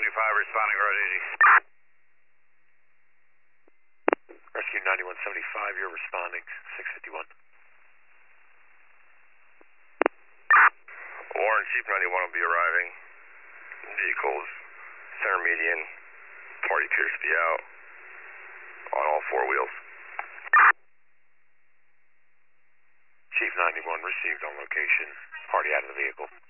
responding road 80. Rescue 9175, you're responding, 651. Warren, Chief 91 will be arriving. Vehicles, center median, party appears to be out on all four wheels. Chief 91 received on location, party out of the vehicle.